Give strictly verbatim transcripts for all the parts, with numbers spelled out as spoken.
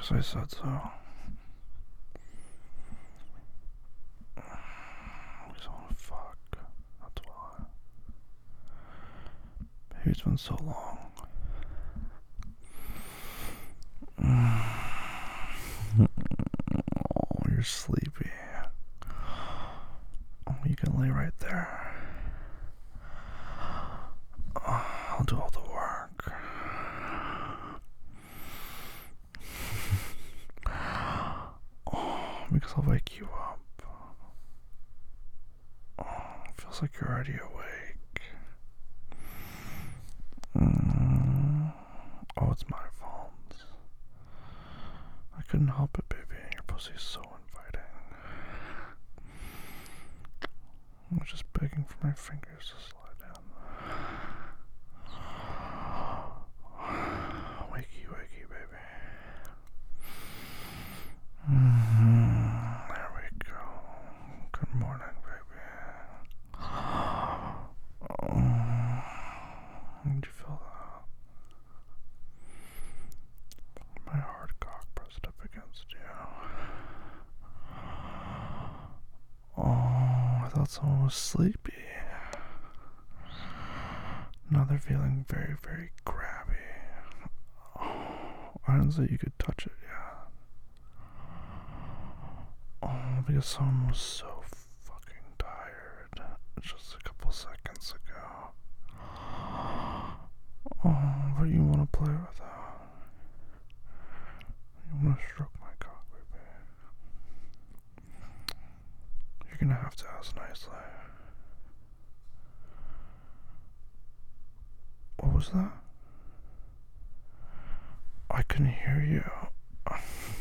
Because I said so. I just want to fuck. That's why. Baby, it's been so long. Oh, you're sleepy. Oh, you can lay right there. Oh, I'll do all the work. Oh, because I'll wake you up. Oh, feels like you're already awake. Mm. Oh, it's my fault. I couldn't help it, baby. Your pussy's so inviting. I was just begging for my fingers to slide down. Wakey, wakey, baby. Mm-hmm. There we go. Good morning, baby. Oh, did you feel that? My hard cock pressed up against you. Oh, I thought someone was sleepy. Now they're feeling very, very grabby. Oh, I didn't say you could touch it yet. Oh, because someone was so fucking tired just a couple seconds ago. Oh, but you want to play with that? You want to stroke my cock, baby? You're gonna have to ask nicely. What was that? I couldn't hear you.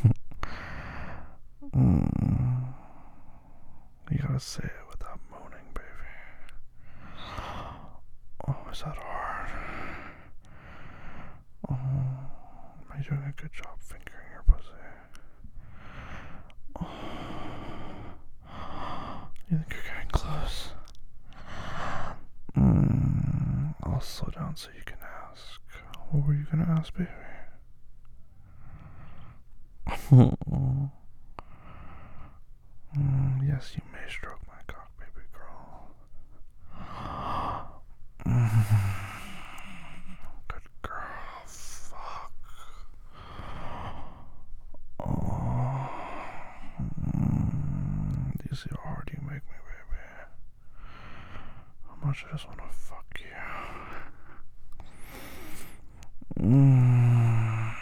mm. You gotta say it without moaning, baby. Oh, is that hard? Oh, am I doing a good job fingering your pussy? Oh. You think you're getting close? Mm, I'll slow down so you can ask. What were you gonna ask, baby? mm, yes, you may stroke my cock, baby girl. Mm, good girl. Fuck. Oh. Mm, do you see how hard you make me, baby? How much I just want to fuck you. Mm.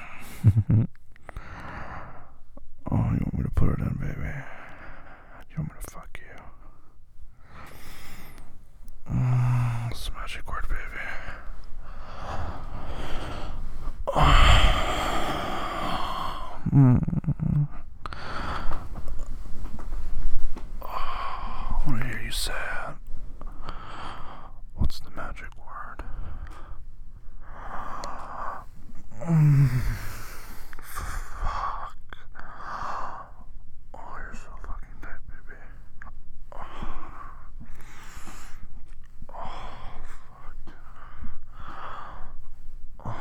Oh, you want me to put it in, baby? You want me to fuck you? Mm, it's a magic word, baby. Mm. I want to hear you say it. What's the magic word? Mm. Fuck. Oh, you're so fucking tight, baby. Oh, oh fuck. Oh.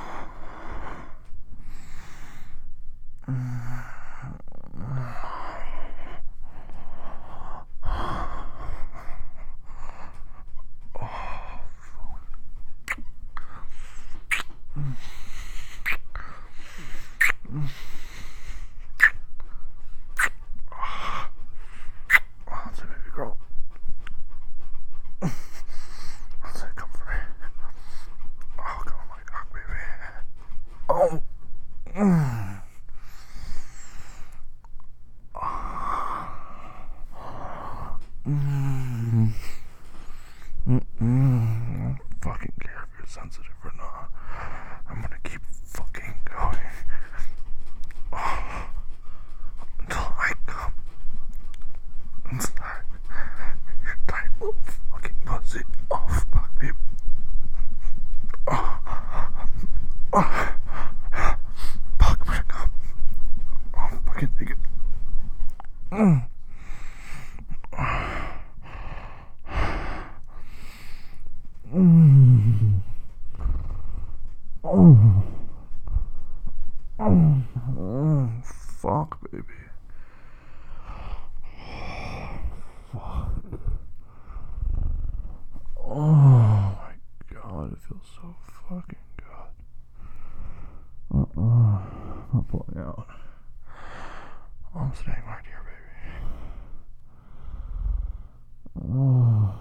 Mm. That's it, baby girl. That's it, come for me. Oh, come on, my cock, baby. Oh. Mm. Mm. Mm-mm. I don't fucking care if you're sensitive or not. I'm gonna keep fucking going. Oh. Until I come inside your tight little fucking pussy. Oh, fuck, babe. Oh. Oh. Fuck, my God. Oh, fucking take it. Mm. Mm. Oh. Oh. I'm pulling out. I'm staying right here, baby. Oh.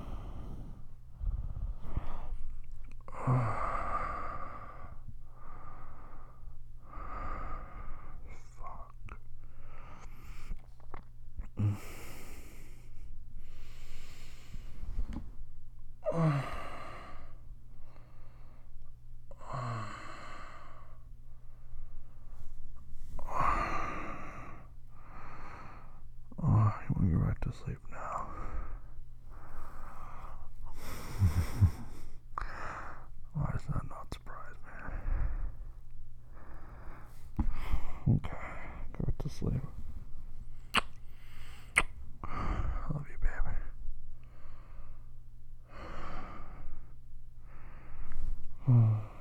Oh, you want to go back to sleep now? Why does that not surprise me? Okay, go back to sleep. I love you, baby. Oh.